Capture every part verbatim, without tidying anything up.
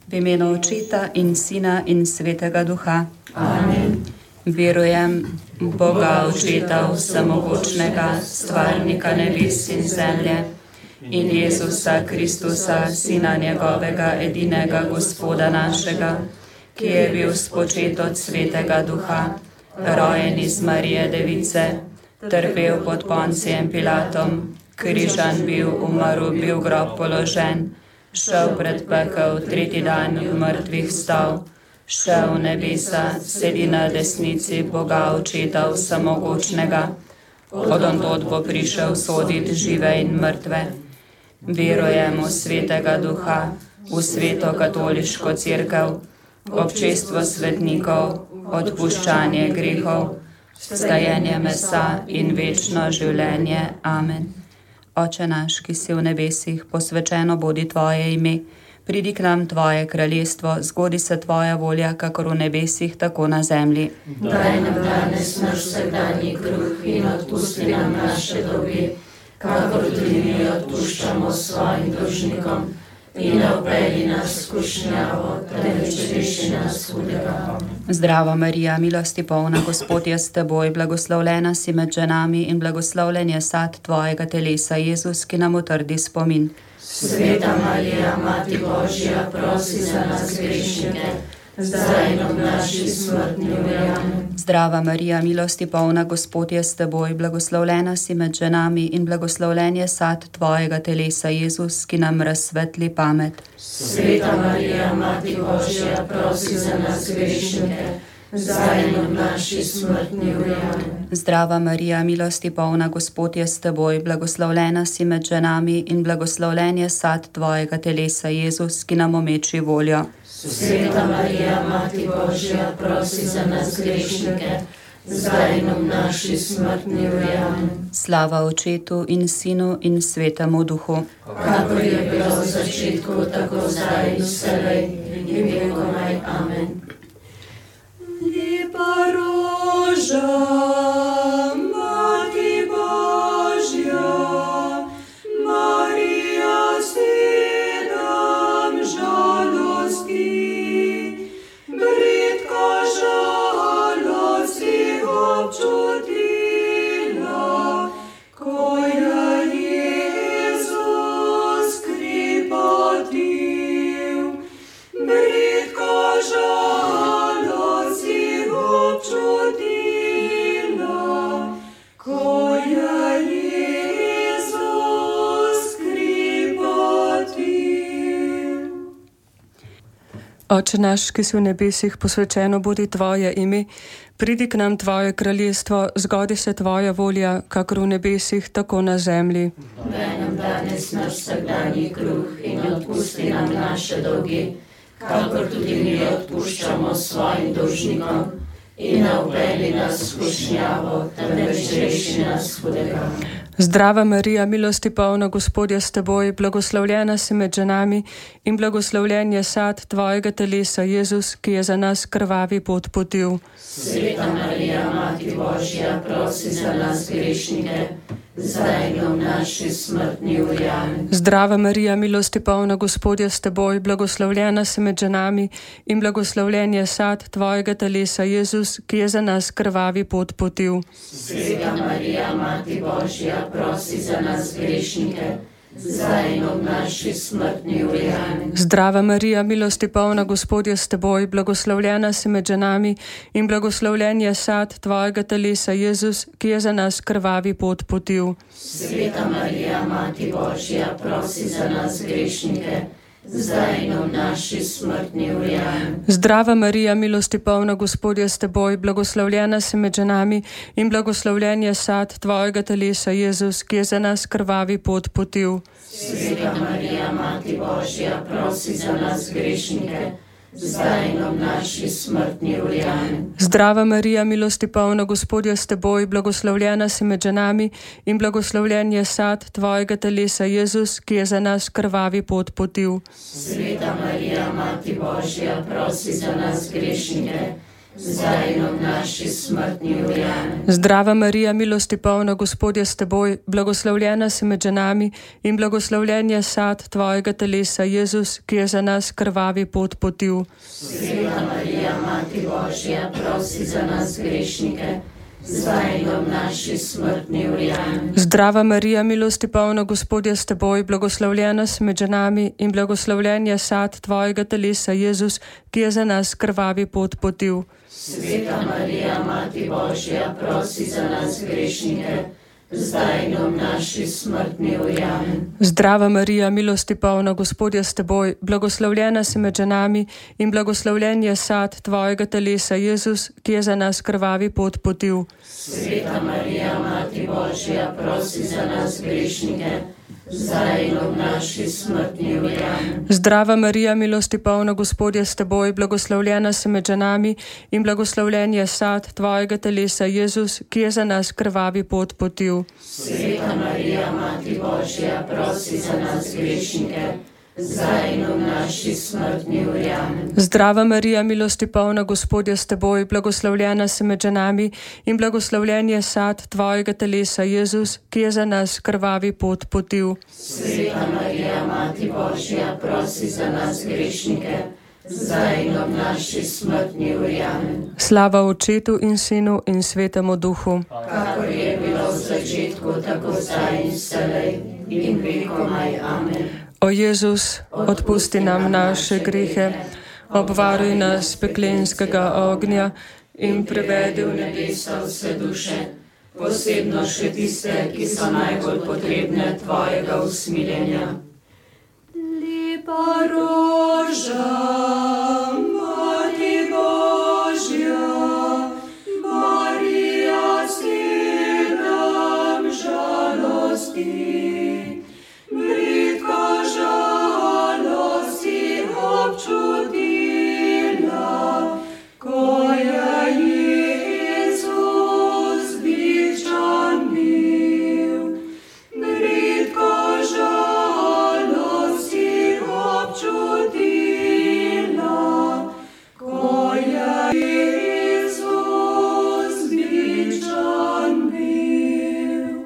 V imenu Očeta in Sina in Svetega Duha. Amen. Verujem Boga Očeta Vsemogočnega, stvarnika nebes in zemlje, in Jezusa Kristusa, Sina njegovega, edinega Gospoda našega, ki je bil spočet od Svetega Duha, rojen iz Marije Device, trpel pod Poncijem Pilatom, križan bil, umrl, bil v grob položen, šel pred pekel, tretji dan v mrtvih vstal, šel v nebesa, sedi na desnici Boga Očeta Vsemogočnega, odondod bo prišel soditi žive in mrtve. Verujem v Svetega Duha, v Sveto katoliško cerkev, občestvo svetnikov, odpuščanje grehov, vstajenje mesa in večno življenje. Amen. Oče naš, ki si v nebesih, posvečeno bodi tvoje ime, pridi k nam tvoje kraljestvo, zgodi se tvoja volja, kakor v nebesih, tako na zemlji. Daj nam danes naš vsakdanji kruh in odpusti nam naše dolge, kakor tudi mi odpuščamo svojim dolžnikom, in ne vpelji nas v skušnjavo, temveč reši nas hudega. Zdrava Marija, milosti polna, Gospod je s teboj, blagoslovljena si med ženami in blagoslovljen je sad tvojega telesa, Jezus, ki nam utrdi spomin. Sveta Marija, Mati Božja, prosi za nas grešnike, zdaj in ob naši smrtni uri. Amen. Zdrava Marija, milosti polna, Gospod je s teboj, blagoslovljena si med ženami in blagoslovljen je sad tvojega telesa, Jezus, ki nam razsvetli pamet. Sveta Marija, Mati Božja, prosi za nas grešnike, zdaj in ob naši smrtni uri. Amen. Zdrava Marija, milosti polna, Gospod je s teboj, blagoslovljena si med ženami in blagoslovljen je sad tvojega telesa, Jezus, ki nam omeči voljo. Sveta Marija, Mati Božja, prosi za nas grešnike, zdaj in ob naši smrtni uri. Amen. Slava Očetu in Sinu in Svetemu Duhu. Kakor je bilo v začetku, tako zdaj in vselej in vekomaj. Amen. Lepa roža, Mati Božja, Marija sedem žalosti, bridko žalost si občutila, ko je Jezus kripotil. Bridko žalost si občutila, ko je Jezus kripotil. Oče naš, ki si v nebesih, posvečeno bodi tvoje ime, pridi k nam tvoje kraljestvo, zgodi se tvoja volja, kakor v nebesih, tako na zemlji. Daj nam danes naš vsakdanji kruh in odpusti nam naše dolge, kakor tudi mi odpuščamo svojim dolžnikom, in ne vpelji nas v skušnjavo, temveč reši nas hudega. Zdrava Marija, milosti polna, Gospod je s teboj, blagoslovljena si med ženami in blagoslovljen je sad tvojega telesa, Jezus, ki je za nas krvavi pot potil. Sveta Marija, Mati Božja, prosi za nas grešnike, zdaj in v naši smrtni uri. Amen. Zdrava Marija, milosti polna, Gospod je s teboj, blagoslovljena si med ženami in blagoslovljen je sad tvojega telesa, Jezus, ki je za nas krvavi pot potil. Sveta Marija, Mati Božja, prosi za nas grešnike, zdaj in ob naši smrtni uri. Amen. Zdrava Marija, milosti polna, Gospod je s teboj, blagoslovljena si med ženami in blagoslovljen je sad tvojega telesa, Jezus, ki je za nas krvavi pot potil. Sveta Marija, Mati Božja, prosi za nas grešnike, zdaj in ob naši smrtni uri. Amen. Zdrava Marija, milosti polna, Gospod je s teboj, blagoslovljena si med ženami in blagoslovljen je sad tvojega telesa, Jezus, ki je za nas krvavi pot potil. Sveta Marija, Mati Božja, prosi za nas grešnike, zdaj in ob naši smrtni uri. Amen. Zdrava Marija, milosti polna, Gospod je s teboj, blagoslovljena si med ženami in blagoslovljen je sad tvojega telesa, Jezus, ki je za nas krvavi pot potil. Sveta Marija, Mati Božja, prosi za nas grešnike, zdaj in ob naši smrtni uri. Amen. Zdrava Marija, milosti polna, Gospod je s teboj, blagoslovljena si med ženami in blagoslovljen je sad tvojega telesa, Jezus, ki je za nas krvavi pot potil. Sveta Marija, Mati Božja, prosi za nas grešnike, zdaj in ob naši smrtni uri. Amen. Zdrava Marija, milosti polna, Gospod je s teboj, blagoslovljena si med ženami in blagoslovljen je sad tvojega telesa, Jezus, ki je za nas krvavi pot potil. Sveta Marija, Mati Božja, prosi za nas grešnike, zdaj in ob naši smrtni uri. Amen. Zdrava Marija, milosti polna, Gospod je s teboj, blagoslovljena si med ženami in blagoslovljen je sad tvojega telesa, Jezus, ki je za nas krvavi pot potil. Sveta Marija, Mati Božja, prosi za nas grešnike, zdaj in ob naši smrtni uri. Amen. Zdrava Marija, milosti polna, Gospod je s teboj, blagoslovljena si med ženami in blagoslovljen je sad tvojega telesa, Jezus, ki je za nas krvavi pot potil. Sveta Marija, Mati Božja, prosi za nas grešnike, zdaj in ob naši smrtni uri. Amen. Zdrava Marija, milosti polna, Gospod je s teboj, blagoslovljena si med ženami in blagoslovljen je sad tvojega telesa, Jezus, ki je za nas krvavi pot potil. Sveta Marija, Mati Božja, prosi za nas grešnike, zdaj in ob naši smrtni uri. Amen. Slava Očetu in Sinu in Svetemu Duhu. Kakor je bilo v začetku, tako zdaj in vselej in vekomaj. Amen. O Jezus, odpusti nam naše grehe, obvaruj nas peklenskega ognja in privedi v nebesa vse duše, posebno še tiste, ki so najbolj potrebne tvojega usmiljenja. Lepa roža, Mati Božja, Marija, si nam žalosti. Bridko žalosti občutila, ko je Jezus bičan bil. Bridko žalosti občutila, ko je Jezus bičan bil.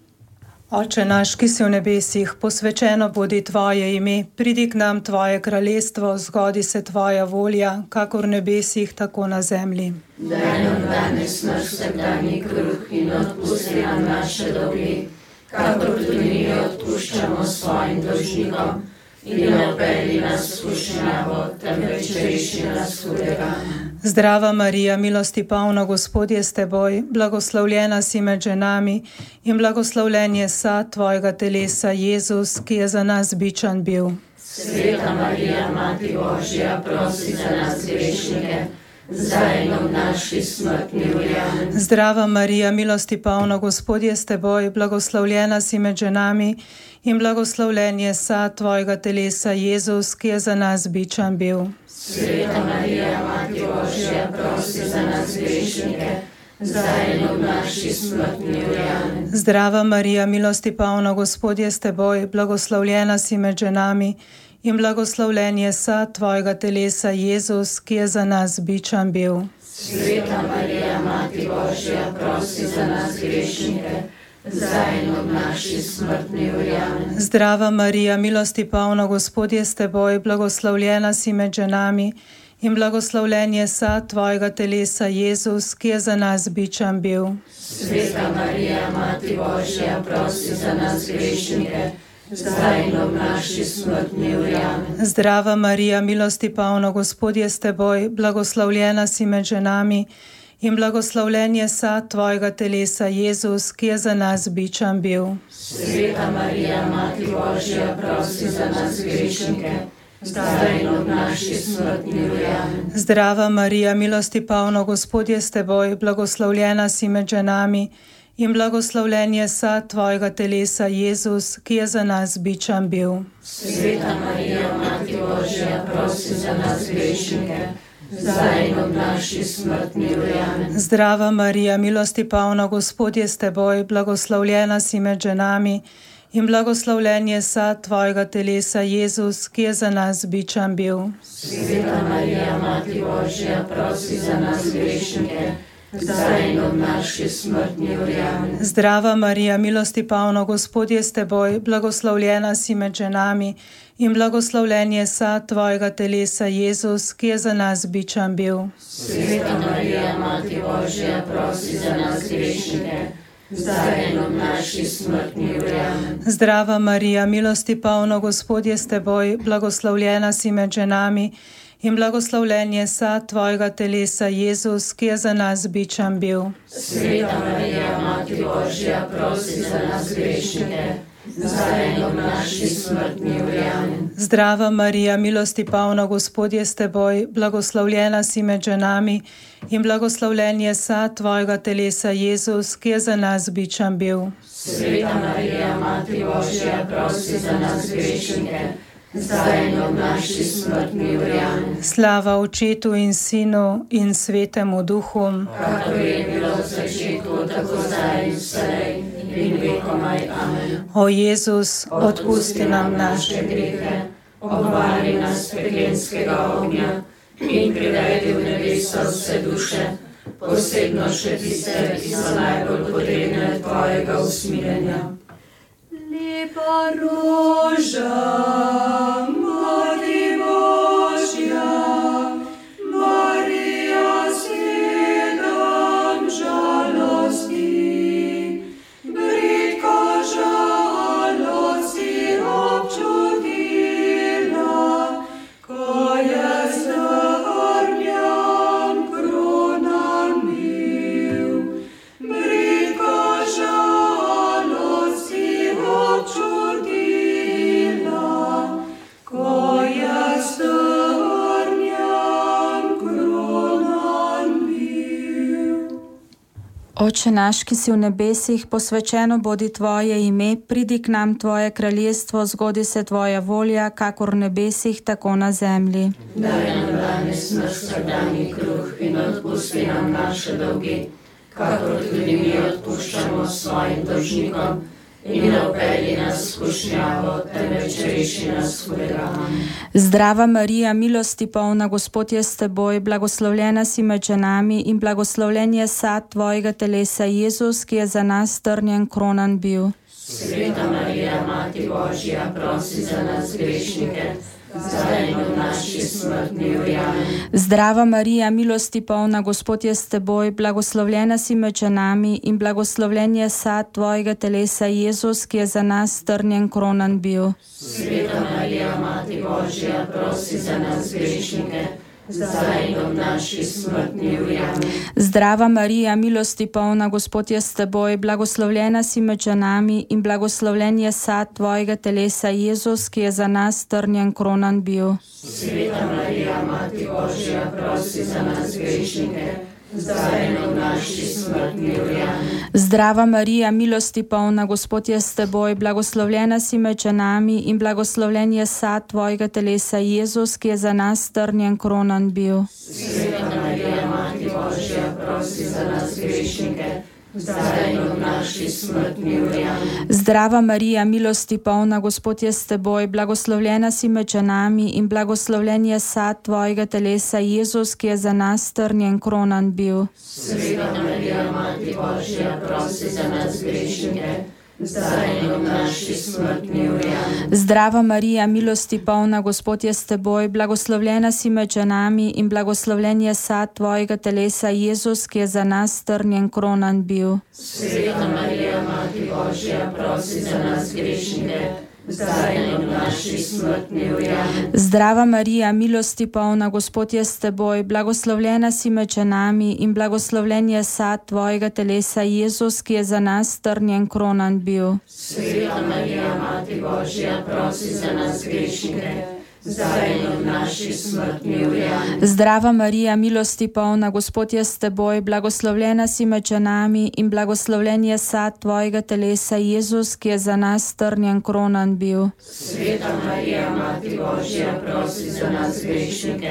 Oče naš, ki si v nebesih, posvečeno bodi tvoje ime, pridi k nam tvoje kraljestvo, zgodi se tvoja volja, kakor v nebesih, tako na zemlji. Daj nam danes naš vsakdanji kruh in odpusti nam naše dolge, kakor tudi mi odpuščamo svojim dolžnikom, in ne vpelji nas v skušnjavo, temveč reši nas hudega. Zdrava Marija, milosti polna, Gospod je s teboj, blagoslovljena si med ženami in blagoslovljen je sad tvojega telesa, Jezus, ki je za nas bičan bil. Sveta Marija, Mati Božja, prosi za nas grešnike, zdaj in ob naši smrtni uri. Amen. Zdrava Marija, milosti polna, Gospod je s teboj, blagoslovljena si med ženami in blagoslovljen je sad tvojega telesa, Jezus, ki je za nas bičan bil. Sveta Marija, Mati Božja, prosi za nas grešnike, zdaj in ob naši smrtni uri. Amen. Zdrava Marija, milosti polna, Gospod je s teboj, blagoslovljena si med ženami in blagoslovljen je sad tvojega telesa, Jezus, ki je za nas bičan bil. Sveta Marija, Mati Božja, prosi za nas grešnike, zdaj in ob naši smrtni uri. Amen. Zdrava Marija, milosti polna, Gospod je s teboj, blagoslovljena si med ženami in blagoslovljen je sad tvojega telesa, Jezus, ki je za nas bičan bil. Sveta Marija, Mati Božja, prosi za nas grešnike, zdaj in ob naši smrtni uri. Amen. Zdrava Marija, milosti polna, Gospod je s teboj, blagoslovljena si med ženami in blagoslovljen je sad tvojega telesa, Jezus, ki je za nas bičan bil. Sveta Marija, Mati Božja, prosi za nas grešnike, zdaj in ob naši smrtni uri. Amen. Zdrava Marija, milosti polna, Gospod je s teboj, blagoslovljena si med ženami in blagoslovljen je sad tvojega telesa, Jezus, ki je za nas bičan bil. Sveta Marija, Mati Božja, prosi za nas grešnike, zdaj in ob naši smrtni uri. Amen. Zdrava Marija, milosti polna, Gospod je s teboj, blagoslovljena si med ženami in blagoslovljen je sad tvojega telesa, Jezus, ki je za nas bičan bil. Sveta Marija, Mati Božja, prosi za nas grešnike, zdaj in ob naši smrtni uri. Amen. Zdrava Marija, milosti polna, Gospod je s teboj, blagoslovljena si med ženami in blagoslovljen je sad tvojega telesa, Jezus, ki je za nas bičan bil. Sveta Marija, Mati Božja, prosi za nas grešnike, zdaj in ob naši smrtni uri. Amen. Zdrava Marija, milosti polna, Gospod je s teboj, blagoslovljena si med ženami in blagoslovljen je sad tvojega telesa, Jezus, ki je za nas bičan bil. Sveta Marija, Mati Božja, prosi za nas grešnike, zdaj in ob naši smrtni uri. Amen. Zdrava Marija, milosti polna, Gospod je s teboj, blagoslovljena si med ženami in blagoslovljen je sad tvojega telesa, Jezus, ki je za nas bičan bil. Sveta Marija, Mati Božja, prosi za nas grešnike, zdaj in ob naši smrtni uri. Amen. Slava Očetu in Sinu in Svetemu Duhu, kakor je bilo v začetku, tako zdaj in vselej in vekomaj. Amen. O Jezus, odpusti nam naše grehe, obvari nas peklenskega ognja in privedi v nebeso vse duše, posebno še tiste, ki so najbolj potrebne tvojega usmiljenja. Lepa roža, Mati Božja, Marija sedem žalosti, bridko žalosti občutila, ko je z ognjem kronan bil. Bridko žalosti občutila, ko je z ognjem kronan bil. Oče naš, ki si v nebesih, posvečeno bodi tvoje ime, pridi k nam tvoje kraljestvo, zgodi se tvoja volja, kakor v nebesih, tako na zemlji. Daj nam danes naš vsakdanji kruh in odpusti nam naše dolge, kakor tudi mi odpuščamo svojim dolžnikom. In ne vpelji nas v skušnjavo, temveč reši nas hudega. Amen. Zdrava Marija, milosti polna, Gospod je s teboj, blagoslovljena si med ženami in blagoslovljen je sad tvojega telesa, Jezus, ki je za nas trnjen kronan bil. Sveta Marija, Mati Božja, prosi za nas grešnike, zdaj in v naši smrtni uri. Amen. Zdrava Marija, milosti polna, Gospod je s teboj, blagoslovljena si med ženami in blagoslovljen je sad tvojega telesa, Jezus, ki je za nas trnjen kronan bil. Sveta Marija, Mati Božja, prosi za nas grešnike, zdaj in v naši smrtni uri. Amen. Zdrava Marija, milosti polna, Gospod je s teboj, blagoslovljena si med ženami in blagoslovljen je sad tvojega telesa, Jezus, ki je za nas trnjen kronan bil. Sveta Marija, Mati Božja, prosi za nas grešnike, zdaj in v naši smrtni uri. Amen. Zdrava Marija, milosti polna, Gospod je s teboj, blagoslovljena si med ženami in blagoslovljen je sad tvojega telesa, Jezus, ki je za nas trnjen kronan bil. Sveta Marija, Mati Božja, prosi za nas grešnike, zdaj in v naši smrtni uri. Amen. Zdrava Marija, milosti polna, Gospod je s teboj, blagoslovljena si med ženami in blagoslovljen je sad tvojega telesa, Jezus, ki je za nas trnjen kronan bil. Sveta Marija, Mati Božja, prosi za nas grešnike, zdaj in v naši smrtni uri. Amen. Zdrava Marija, milosti polna, Gospod je s teboj, blagoslovljena si med ženami in blagoslovljen je sad tvojega telesa, Jezus, ki je za nas trnjen kronan bil. Sveta Marija, Mati Božja, prosi za nas grešnike, zdaj in v naši smrtni uri. Amen. Zdrava Marija, milosti polna, Gospod je s teboj, blagoslovljena si med ženami in blagoslovljen je sad tvojega telesa, Jezus, ki je za nas trnjen kronan bil. Sveta Marija, Mati Božja, prosi za nas grešnike, zdaj in v naši smrtni uri. Amen. Zdrava Marija, milosti polna, Gospod je s teboj, blagoslovljena si med ženami in blagoslovljen je sad tvojega telesa, Jezus, ki je za nas trnjen kronan bil. Sveta Marija, Mati Božja, prosi za nas grešnike,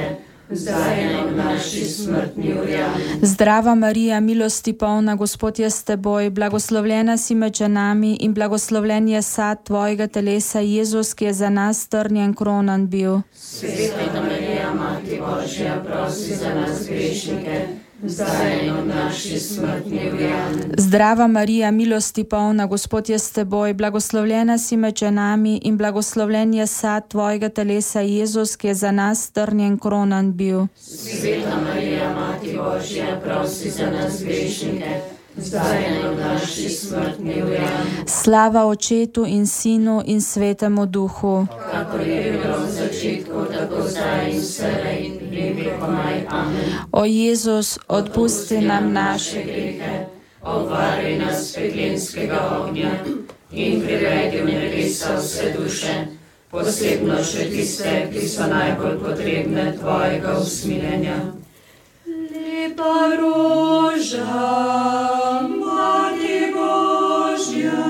zdaj in ob naši smrtni uri. Amen. Zdrava Marija, milosti polna, Gospod je s teboj, blagoslovljena si med ženami in blagoslovljen je sad tvojega telesa, Jezus, ki je za nas trnjen kronan bil. Sveta Marija, Mati Božja, prosi za nas grešnike, zdaj in ob naši smrtni uri. Amen. Zdrava Marija, milosti polna, Gospod je s teboj, blagoslovljena si med ženami in blagoslovljen je sad tvojega telesa, Jezus, ki je za nas trnjen kronan bil. Sveta Marija, Mati Božja, prosi za nas grešnike, zdaj in ob naši smrtni uri. Amen. Slava Očetu in Sinu in Svetemu Duhu. Kakor je bilo v začetku, tako zdaj in vselej in vekomaj. Amen. O Jezus, odpusti nam naše grehe, obvaruj nas peklenskega ognja in privedi v nebesa vse duše, posebno še tiste, ki so najbolj potrebne tvojega usmiljenja. Lepa roža, Mati Božja,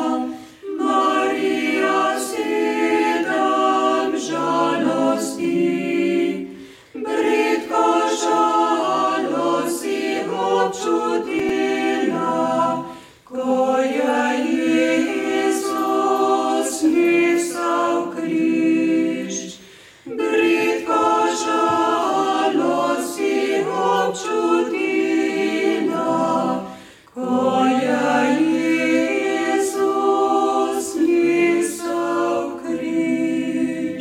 Marija, sedem žalosti, bridko žalosti občutila, ko je Jezus nesel križ. Bridko žalosti občutila, ko je Jezus nesel križ.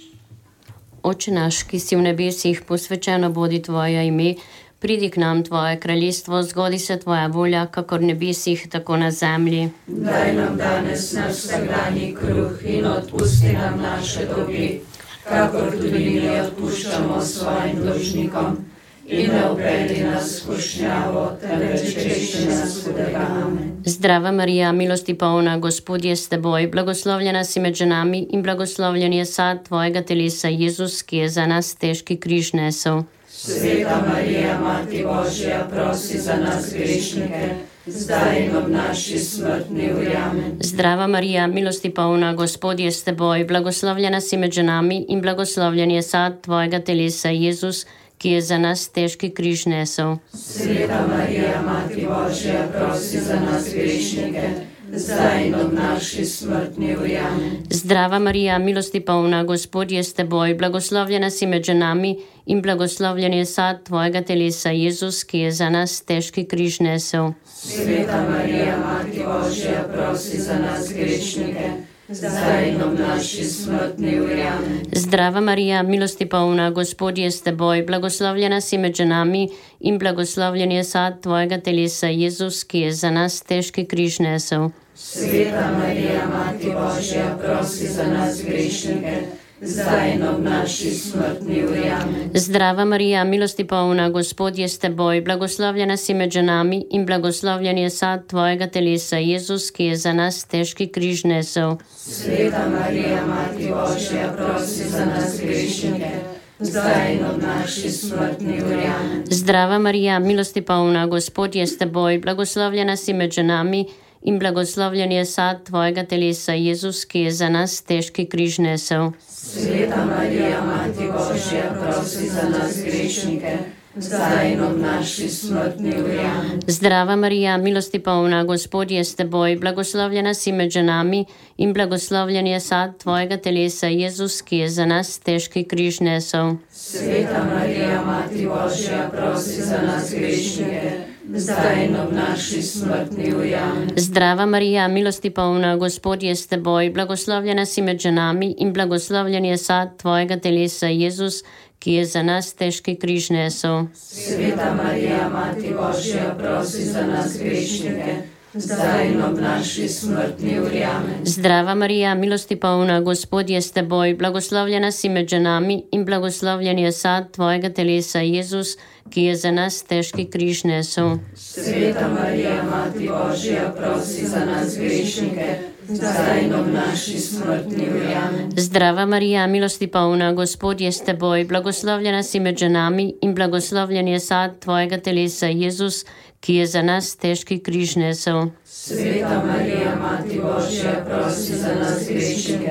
Oče naš, ki si v nebesih, posvečeno bodi tvoje ime, pridi k nam tvoje kraljestvo, zgodi se tvoja volja, kakor v nebesih, tako na zemlji. Daj nam danes naš vsakdanji kruh in odpusti nam naše dolge, kakor tudi mi odpuščamo svojim dolžnikom. In ne uvedi nas v skušnjavo, temveč reši nas hudega. Amen. Zdrava Marija, milosti polna, Gospod je s teboj, blagoslovljena si med ženami in blagoslovljen je sad tvojega telesa, Jezus, ki je za nas težki križ nesel. Sveta Marija, Mati Božja, prosi za nas grešnike, zdaj in ob naši smrtni uri. Amen. Zdrava Marija, milosti polna, Gospod je s teboj, blagoslovljena si med ženami in blagoslovljen je sad tvojega telesa, Jezus, ki je za nas težki križ nesel. Sveta Marija, Mati Božja, prosi za nas grešnike, zdaj in ob naši smrtni uri. Amen. Zdrava Marija, milosti polna, Gospod je s teboj, blagoslovljena si med ženami in blagoslovljen je sad tvojega telesa, Jezus, ki je za nas težki križ nesel. Sveta Marija, Mati Božja, prosi za nas grešnike, zdaj in ob naši smrtni uri. Amen. Zdrava Marija, milosti polna, Gospod je s teboj, blagoslovljena si med ženami in blagoslovljen je sad tvojega telesa, Jezus, ki je za nas težki križ nesel. Sveta Marija, Mati Božja, prosi za nas grešnike, zdaj in ob naši smrtni uri. Amen. Zdrava Marija, milosti polna, Gospod je s teboj, blagoslovljena si med ženami in blagoslovljen je sad tvojega telesa, Jezus, ki je za nas težki križ nesel. Sveta Marija, Mati Božja, prosi za nas grešnike, zdaj in ob naši smrtni uri. Amen. Zdrava Marija, milosti polna, Gospod je s teboj, blagoslovljena si med ženami in blagoslovljen je sad tvojega telesa, Jezus, ki je za nas težki križ nesel. Sveta Marija, Mati Božja, prosi za nas grešnike, zdaj in ob naši smrtni uri. Amen. Zdrava Marija, milosti polna, Gospod je s teboj, blagoslovljena si med ženami in blagoslovljen je sad tvojega telesa, Jezus, ki je za nas težki križ nesel. Sveta Marija, Mati Božja, prosi za nas grešnike, zdaj in ob naši smrtni uri. Amen. Zdrava Marija, milosti polna, Gospod je s teboj, blagoslovljena si med ženami in blagoslovljen je sad tvojega telesa, Jezus, ki je za nas težki križ nesel. Sveta Marija, Mati Božja, prosi za nas grešnike, zdaj in ob naši smrtni uri. Amen. Zdrava Marija, milosti polna, Gospod je s teboj, blagoslovljena si med ženami in blagoslovljen je sad tvojega telesa, Jezus, ki je za nas težki križ nesel. Sveta Marija, Mati Božja, prosi za nas grešnike, zdaj in ob naši smrtni uri. Amen. Zdrava Marija, milosti polna, Gospod je s teboj, blagoslovljena si med ženami in blagoslovljen je sad tvojega telesa, Jezus, ki je za nas težki križ nesel. Sveta Marija, Mati Božja, prosi za nas grešnike,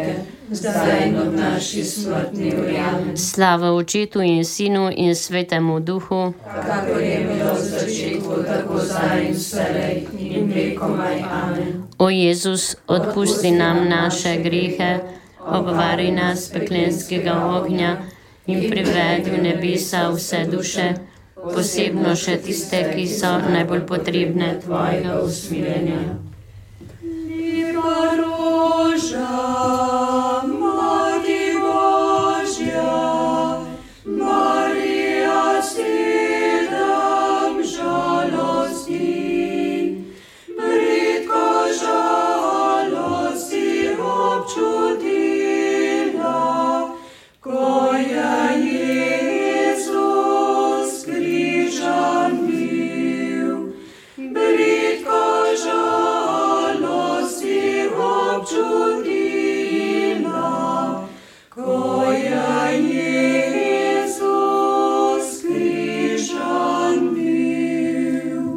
zdaj in ob naši smrtni uri. Amen. Slava Očetu in Sinu in Svetemu Duhu, Kakor je bilo v začetku, tako zdaj in vselej in vekomaj. Amen. o Jezus, odpusti nam naše grehe, obvari nas peklenskega ognja in privedi v nebesa vse duše, posebno še tiste, ki so najbolj potrebne tvojega usmiljenja. Lepa roža, Mati Božja, Marija sedem žalosti, bridko žalosti občutila, ko je Jezus križan bil. Bridko žalosti občutila, ko je Jezus križan bil.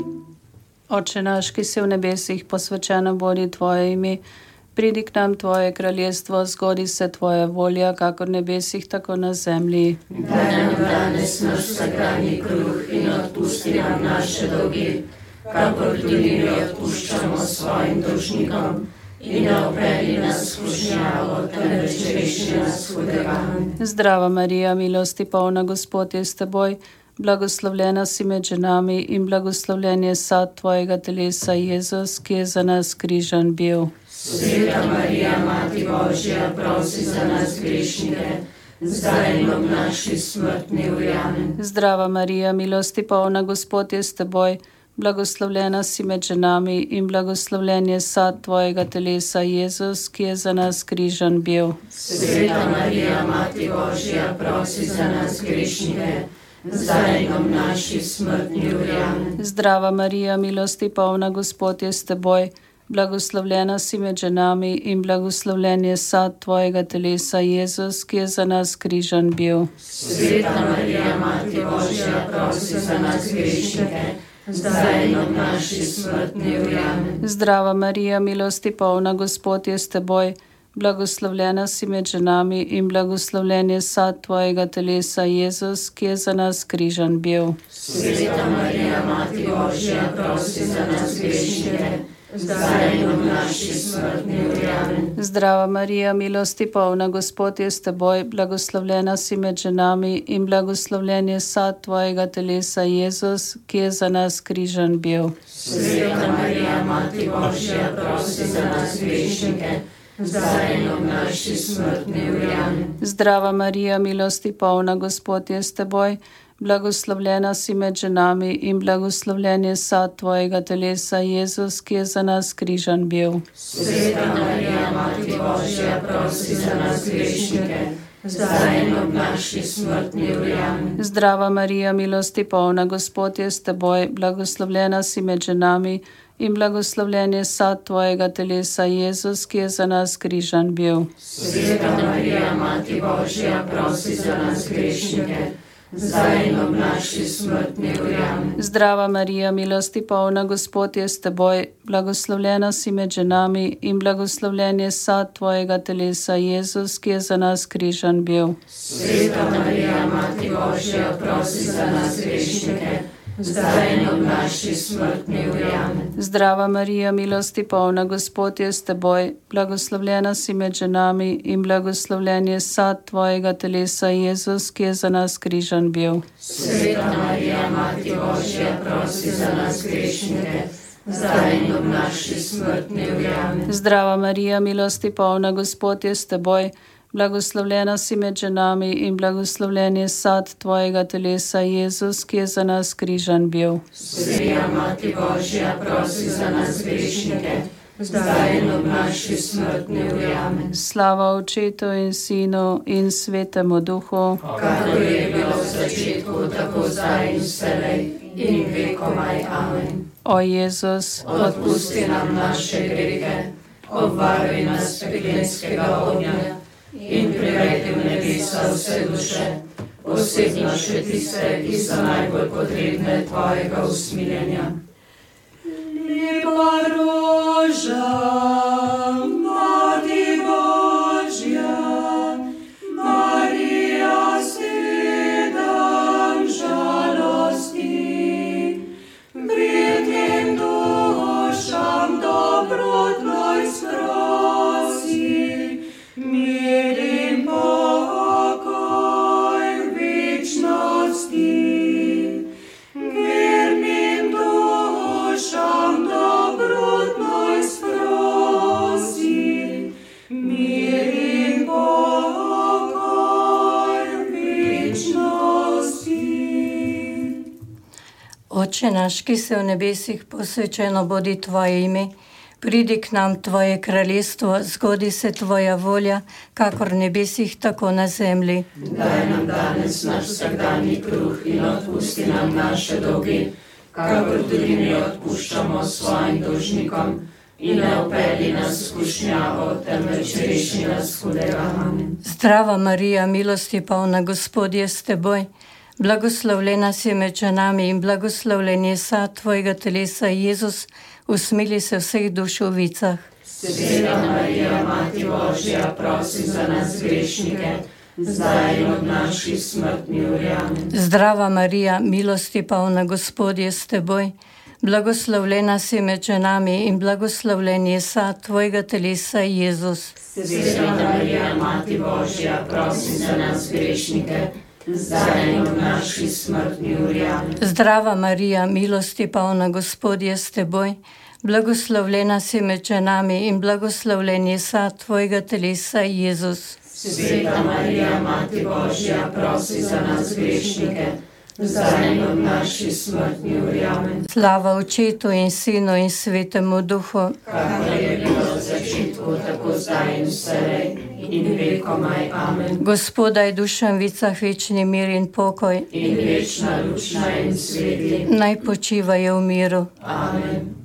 Oče naš, ki si v nebesih, posvečeno bodi tvoje ime. Pridi k nam tvoje kraljestvo, zgodi se tvoja volja, kakor v nebesih, tako na zemlji. Daj nam danes naš vsakdanji kruh in odpusti nam naše dolge, kakor tudi mi odpuščamo svojim dolžnikom. In ne vpelji nas v skušnjavo, temveč reši nas hudega. Zdrava Marija, milosti polna, Gospod je s teboj, blagoslovljena si med ženami in blagoslovljen je sad tvojega telesa, Jezus, ki je za nas križan bil. Sveta Marija, Mati Božja, prosi za nas grešnike, zdaj in ob naši smrtni uri. Amen. Zdrava Marija, milosti polna, Gospod je s teboj, blagoslovljena si med ženami in blagoslovljen je sad tvojega telesa, Jezus, ki je za nas križan bil. Sveta Marija, Mati Božja, prosi za nas grešnike, zdaj in ob naši smrtni uri. Amen. Zdrava Marija, milosti polna, Gospod je s teboj, blagoslovljena si med ženami in blagoslovljen je sad tvojega telesa, Jezus, ki je za nas križan bil. Sveta Marija, Mati Božja, prosi za nas grešnike, zdaj in ob naši smrtni uri. Amen. Zdrava Marija, milosti polna, Gospod je s teboj, blagoslovljena si med ženami in blagoslovljen je sad tvojega telesa, Jezus, ki je za nas križan bil. Sveta Marija, Mati Božja, prosi za nas grešnike, zdaj in ob naši smrtni uri. Amen. Zdrava Marija, milosti polna, Gospod je s teboj, blagoslovljena si med ženami in blagoslovljen je sad tvojega telesa, Jezus, ki je za nas križan bil. Sveta Marija, Mati Božja, prosi za nas grešnike, zdaj in ob naši smrtni uri. Amen. Zdrava Marija, milosti polna, Gospod je s teboj, blagoslovljena si med ženami in blagoslovljen je sad tvojega telesa, Jezus, ki je za nas križan bil. Sveta Marija, Mati Božja, prosi za nas grešnike, zdaj in ob naši smrtni uri. Amen. Zdrava Marija, milosti polna, Gospod je s teboj, blagoslovljena si med ženami in blagoslovljen je sad tvojega telesa, Jezus, ki je za nas križan bil. Sveta Marija, Mati Božja, prosi za nas grešnike, zdaj in ob naši smrtni uri. Amen. Zdrava Marija, milosti polna, Gospod je s teboj, blagoslovljena si med ženami in blagoslovljen je sad tvojega telesa, Jezus, ki je za nas križan bil. Sveta Marija, Mati Božja, prosi za nas grešnike, zdaj in ob naši smrtni uri. Amen. Zdrava Marija, milosti polna, Gospod je s teboj, blagoslovljena si med ženami in blagoslovljen je sad tvojega telesa, Jezus, ki je za nas križan bil. Sveta Marija, Mati Božja, prosi za nas grešnike, zdaj in ob naši smrtni uri. Amen. Zdrava Marija, milosti polna, Gospod je s teboj, blagoslovljena si med ženami in blagoslovljen je sad tvojega telesa, Jezus, ki je za nas križan bil. Sveta Mati Božja, prosi za nas grešnike, zdaj in ob naši smrtni uri. Amen. Slava Očetu in Sinu in Svetemu Duhu, kakor je bilo v začetku, tako zdaj in vselej in vekomaj. Amen. O Jezus, odpusti nam naše grehe, obvaruj nas peklenskega ognja in privedi v nebesa vse duše, posebno še tiste, ki so najbolj potrebne tvojega usmiljenja. Lepa roža, Mati Božja, Oče naš, ki si v nebesih, posvečeno bodi tvoje ime, pridi k nam tvoje kraljestvo, zgodi se tvoja volja, kakor v nebesih, tako na zemlji. Daj nam danes naš vsakdanji kruh in odpusti nam naše dolge, kakor tudi mi odpuščamo svojim dolžnikom. In ne vpelji nas v skušnjavo, temveč reši nas hudega. Amen. Zdrava Marija, milosti polna, Gospod je s teboj. Blagoslovljena si med ženami in blagoslovljen je sad tvojega telesa, Jezus, usmili se vseh duš v vicah. Sveta Marija, Mati Božja, prosi za nas grešnike, zdaj in od naši smrtni uri. Amen. Zdrava Marija, milosti polna, Gospod je s teboj. Blagoslovljena si med ženami in blagoslovljen je sad tvojega telesa, Jezus. Sveta Marija, Mati Božja, prosi za nas grešnike, zdaj in v naši smrtni uri. Amen. Zdrava Marija, milosti polna, Gospod je s teboj. Blagoslovljena si med ženami in blagoslovljen je sad tvojega telesa, Jezus. Sveta Marija, Mati Božja, prosi za nas grešnike, zdaj in v naši smrtni uri. Amen. Slava Očetu in Sinu in Svetemu Duhu, kakor je bilo v začetku, tako zdaj in vselej in vekomaj. Amen. Gospoda je dušam vicah večni mir in pokoj, in večna luč na en sveti. Naj počivajo v miru. Amen.